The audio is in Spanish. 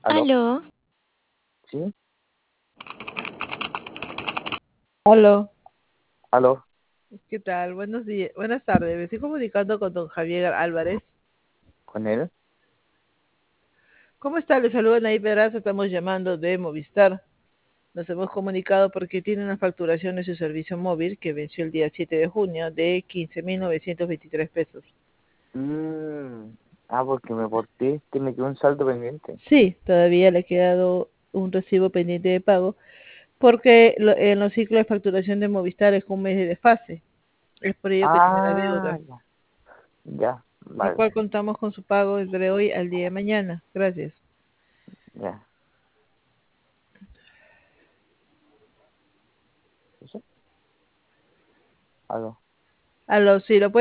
¿Aló? Aló, ¿Sí? Aló, ¿Aló? ¿qué tal? Buenos días, buenas tardes. Me estoy comunicando con don Javier Álvarez. ¿Con él? ¿Cómo está? Le saluda Nayib Pedraza. Estamos llamando de Movistar. Nos hemos comunicado porque tiene una facturación de su servicio móvil que venció el día 7 de junio de 15.923 pesos. Mm, porque me porté, que me quedó un saldo pendiente. Sí, todavía le ha quedado un recibo pendiente de pago porque en los ciclos de facturación de Movistar es un mes de desfase. Es por ello que tiene la deuda, Ya, ya, el vale, cual contamos con su pago entre hoy al día de mañana. Gracias. ya. ¿Eso? ¿Aló? Aló, sí, lo puede